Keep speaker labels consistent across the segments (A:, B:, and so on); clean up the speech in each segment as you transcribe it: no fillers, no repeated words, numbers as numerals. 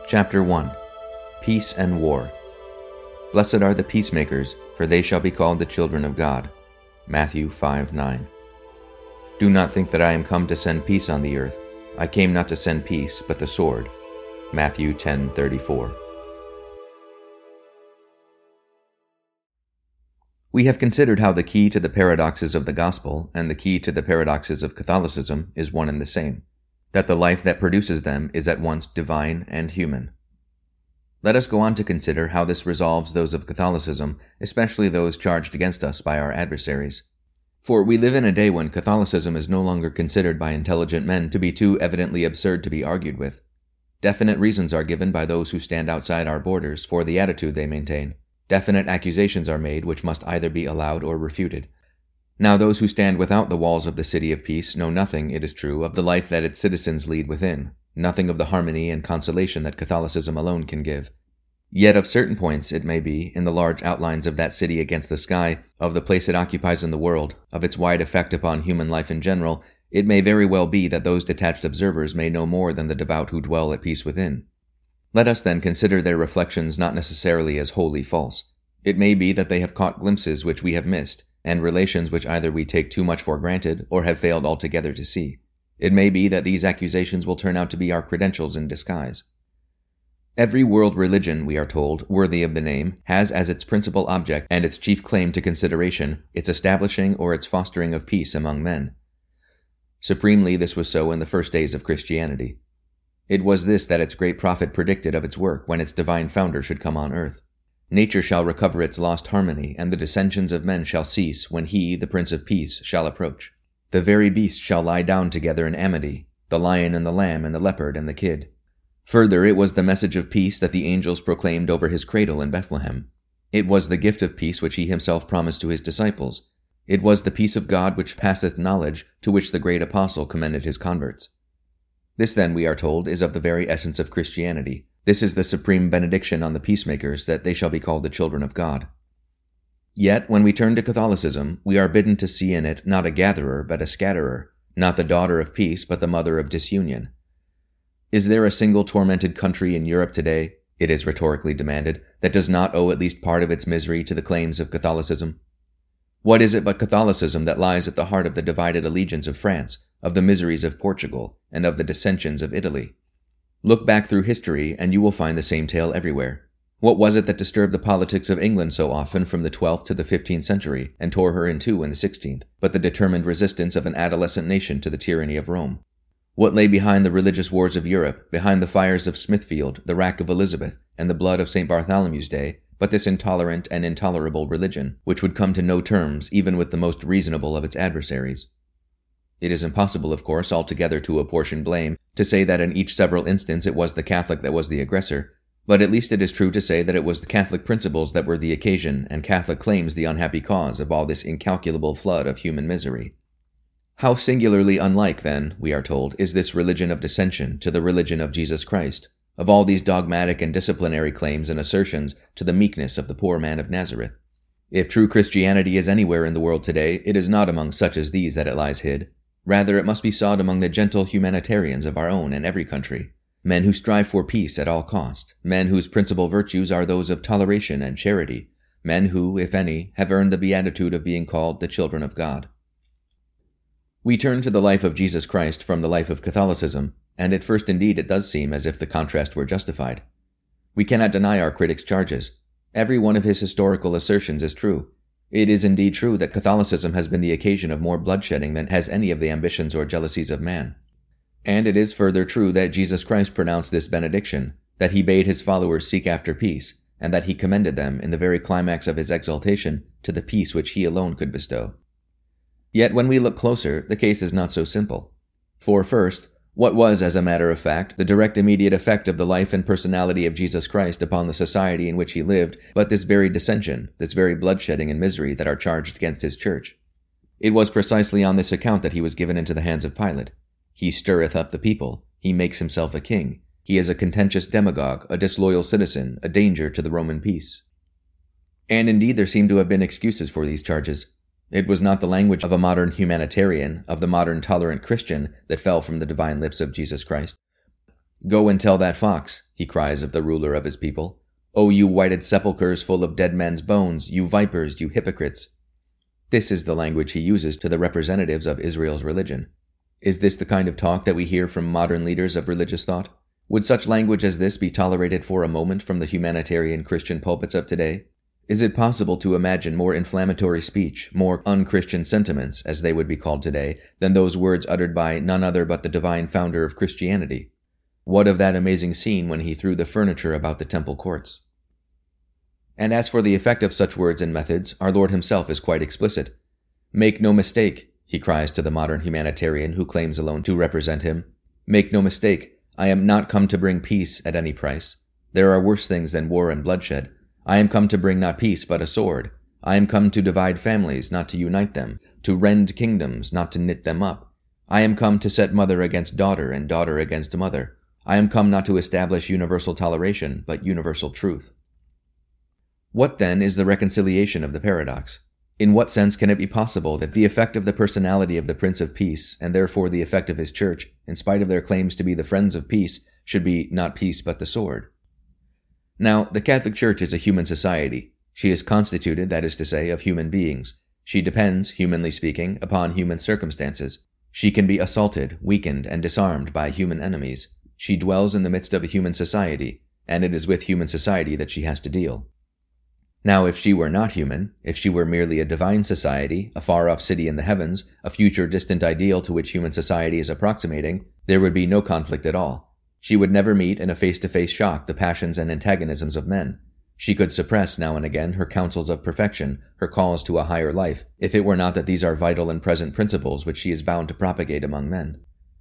A: Chapter 1. Peace and War. Blessed are the peacemakers, for they shall be called the children of God. Matthew 5:9. Do not think that I am come to send peace on the earth. I came not to send peace, but the sword. Matthew 10:34. We have considered how the key to the paradoxes of the gospel and the key to the paradoxes of Catholicism is one and the same, that the life that produces them is at once divine and human. Let us go on to consider how this resolves those of Catholicism, especially those charged against us by our adversaries. For we live in a day when Catholicism is no longer considered by intelligent men to be too evidently absurd to be argued with. Definite reasons are given by those who stand outside our borders for the attitude they maintain. Definite accusations are made which must either be allowed or refuted. Now those who stand without the walls of the city of peace know nothing, it is true, of the life that its citizens lead within, nothing of the harmony and consolation that Catholicism alone can give. Yet of certain points, it may be, in the large outlines of that city against the sky, of the place it occupies in the world, of its wide effect upon human life in general, it may very well be that those detached observers may know more than the devout who dwell at peace within. Let us then consider their reflections not necessarily as wholly false. It may be that they have caught glimpses which we have missed, and relations which either we take too much for granted or have failed altogether to see. It may be that these accusations will turn out to be our credentials in disguise. Every world religion, we are told, worthy of the name, has as its principal object and its chief claim to consideration its establishing or its fostering of peace among men. Supremely, this was so in the first days of Christianity. It was this that its great prophet predicted of its work when its divine founder should come on earth. Nature shall recover its lost harmony, and the dissensions of men shall cease when he, the Prince of Peace, shall approach. The very beasts shall lie down together in amity, the lion and the lamb and the leopard and the kid. Further, it was the message of peace that the angels proclaimed over his cradle in Bethlehem. It was the gift of peace which he himself promised to his disciples. It was the peace of God which passeth knowledge, to which the great apostle commended his converts. This then, we are told, is of the very essence of Christianity. This is the supreme benediction on the peacemakers, that they shall be called the children of God. Yet, when we turn to Catholicism, we are bidden to see in it not a gatherer, but a scatterer, not the daughter of peace, but the mother of disunion. Is there a single tormented country in Europe today, it is rhetorically demanded, that does not owe at least part of its misery to the claims of Catholicism? What is it but Catholicism that lies at the heart of the divided allegiance of France, of the miseries of Portugal, and of the dissensions of Italy? Look back through history, and you will find the same tale everywhere. What was it that disturbed the politics of England so often from the 12th to the 15th century, and tore her in two in the 16th, but the determined resistance of an adolescent nation to the tyranny of Rome? What lay behind the religious wars of Europe, behind the fires of Smithfield, the rack of Elizabeth, and the blood of St. Bartholomew's Day, but this intolerant and intolerable religion, which would come to no terms even with the most reasonable of its adversaries? It is impossible, of course, altogether to apportion blame, to say that in each several instance it was the Catholic that was the aggressor, but at least it is true to say that it was the Catholic principles that were the occasion, and Catholic claims the unhappy cause of all this incalculable flood of human misery. How singularly unlike, then, we are told, is this religion of dissension to the religion of Jesus Christ, of all these dogmatic and disciplinary claims and assertions to the meekness of the poor man of Nazareth. If true Christianity is anywhere in the world today, it is not among such as these that it lies hid. Rather, it must be sought among the gentle humanitarians of our own and every country, men who strive for peace at all cost, men whose principal virtues are those of toleration and charity, men who, if any, have earned the beatitude of being called the children of God. We turn to the life of Jesus Christ from the life of Catholicism, and at first indeed it does seem as if the contrast were justified. We cannot deny our critics' charges. Every one of his historical assertions is true. It is indeed true that Catholicism has been the occasion of more bloodshedding than has any of the ambitions or jealousies of man. And it is further true that Jesus Christ pronounced this benediction, that he bade his followers seek after peace, and that he commended them, in the very climax of his exaltation, to the peace which he alone could bestow. Yet when we look closer, the case is not so simple. For first, what was, as a matter of fact, the direct immediate effect of the life and personality of Jesus Christ upon the society in which he lived, but this very dissension, this very bloodshedding and misery that are charged against his church? It was precisely on this account that he was given into the hands of Pilate. He stirreth up the people. He makes himself a king. He is a contentious demagogue, a disloyal citizen, a danger to the Roman peace. And indeed there seem to have been excuses for these charges. It was not the language of a modern humanitarian, of the modern tolerant Christian, that fell from the divine lips of Jesus Christ. "Go and tell that fox," he cries of the ruler of his people. "O you whited sepulchres full of dead men's bones, you vipers, you hypocrites." This is the language he uses to the representatives of Israel's religion. Is this the kind of talk that we hear from modern leaders of religious thought? Would such language as this be tolerated for a moment from the humanitarian Christian pulpits of today? Is it possible to imagine more inflammatory speech, more unchristian sentiments, as they would be called today, than those words uttered by none other but the divine founder of Christianity? What of that amazing scene when he threw the furniture about the temple courts? And as for the effect of such words and methods, our Lord himself is quite explicit. "Make no mistake," he cries to the modern humanitarian who claims alone to represent him. "Make no mistake, I am not come to bring peace at any price. There are worse things than war and bloodshed. I am come to bring not peace but a sword. I am come to divide families, not to unite them, to rend kingdoms, not to knit them up. I am come to set mother against daughter and daughter against mother. I am come not to establish universal toleration, but universal truth." What then is the reconciliation of the paradox? In what sense can it be possible that the effect of the personality of the Prince of Peace, and therefore the effect of his church, in spite of their claims to be the friends of peace, should be not peace but the sword? Now, the Catholic Church is a human society. She is constituted, that is to say, of human beings. She depends, humanly speaking, upon human circumstances. She can be assaulted, weakened, and disarmed by human enemies. She dwells in the midst of a human society, and it is with human society that she has to deal. Now, if she were not human, if she were merely a divine society, a far-off city in the heavens, a future distant ideal to which human society is approximating, there would be no conflict at all. She would never meet in a face-to-face shock the passions and antagonisms of men. She could suppress now and again her counsels of perfection, her calls to a higher life, if it were not that these are vital and present principles which she is bound to propagate among men.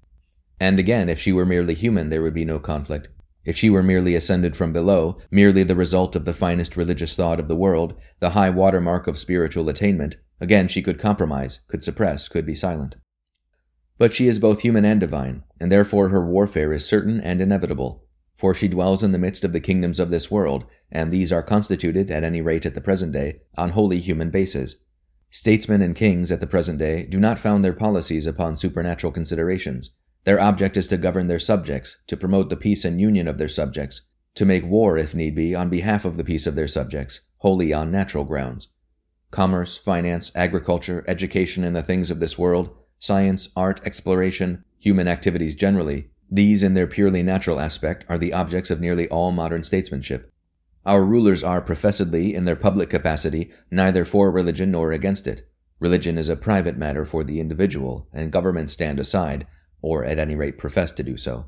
A: And again, if she were merely human, there would be no conflict. If she were merely ascended from below, merely the result of the finest religious thought of the world, the high watermark of spiritual attainment, again she could compromise, could suppress, could be silent. But she is both human and divine, and therefore her warfare is certain and inevitable, for she dwells in the midst of the kingdoms of this world, and these are constituted, at any rate at the present day, on wholly human bases. Statesmen and kings at the present day do not found their policies upon supernatural considerations. Their object is to govern their subjects, to promote the peace and union of their subjects, to make war, if need be, on behalf of the peace of their subjects, wholly on natural grounds. Commerce, finance, agriculture, education in the things of this world, science, art, exploration, human activities generally, these in their purely natural aspect are the objects of nearly all modern statesmanship. Our rulers are professedly, in their public capacity, neither for religion nor against it. Religion is a private matter for the individual, and governments stand aside, or at any rate profess to do so.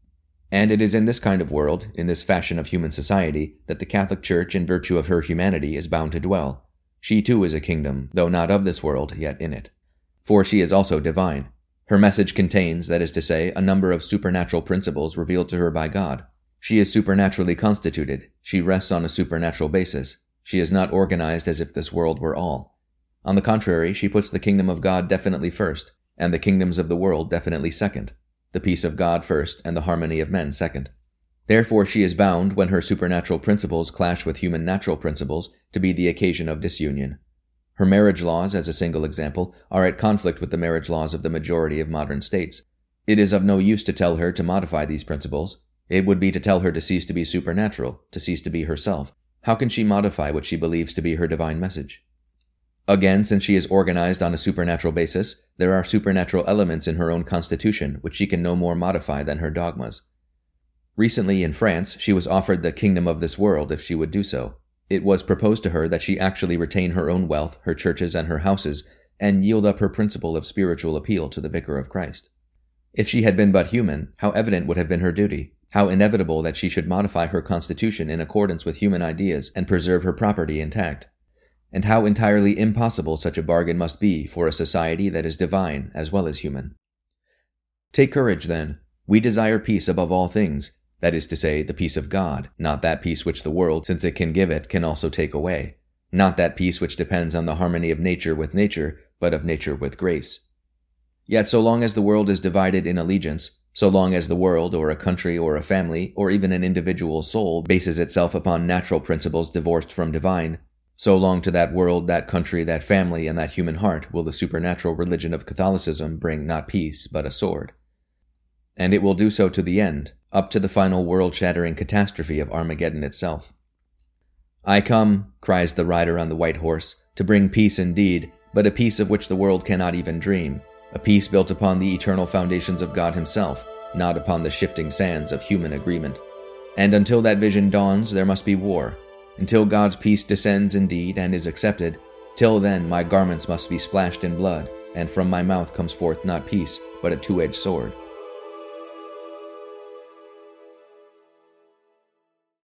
A: And it is in this kind of world, in this fashion of human society, that the Catholic Church, in virtue of her humanity, is bound to dwell. She too is a kingdom, though not of this world, yet in it. For she is also divine. Her message contains, that is to say, a number of supernatural principles revealed to her by God. She is supernaturally constituted. She rests on a supernatural basis. She is not organized as if this world were all. On the contrary, she puts the kingdom of God definitely first, and the kingdoms of the world definitely second, the peace of God first and the harmony of men second. Therefore she is bound, when her supernatural principles clash with human natural principles, to be the occasion of disunion. Her marriage laws, as a single example, are at conflict with the marriage laws of the majority of modern states. It is of no use to tell her to modify these principles. It would be to tell her to cease to be supernatural, to cease to be herself. How can she modify what she believes to be her divine message? Again, since she is organized on a supernatural basis, there are supernatural elements in her own constitution which she can no more modify than her dogmas. Recently in France, she was offered the kingdom of this world if she would do so. It was proposed to her that she actually retain her own wealth, her churches, and her houses, and yield up her principle of spiritual appeal to the Vicar of Christ. If she had been but human, how evident would have been her duty, how inevitable that she should modify her constitution in accordance with human ideas and preserve her property intact. And how entirely impossible such a bargain must be for a society that is divine as well as human. Take courage, then. We desire peace above all things, that is to say, the peace of God, not that peace which the world, since it can give it, can also take away, not that peace which depends on the harmony of nature with nature, but of nature with grace. Yet so long as the world is divided in allegiance, so long as the world, or a country, or a family, or even an individual soul bases itself upon natural principles divorced from divine, so long to that world, that country, that family, and that human heart will the supernatural religion of Catholicism bring not peace, but a sword. And it will do so to the end, up to the final world-shattering catastrophe of Armageddon itself. "I come," cries the rider on the white horse, "to bring peace indeed, but a peace of which the world cannot even dream, a peace built upon the eternal foundations of God himself, not upon the shifting sands of human agreement. And until that vision dawns, there must be war. Until God's peace descends indeed and is accepted, till then my garments must be splashed in blood, and from my mouth comes forth not peace, but a two-edged sword."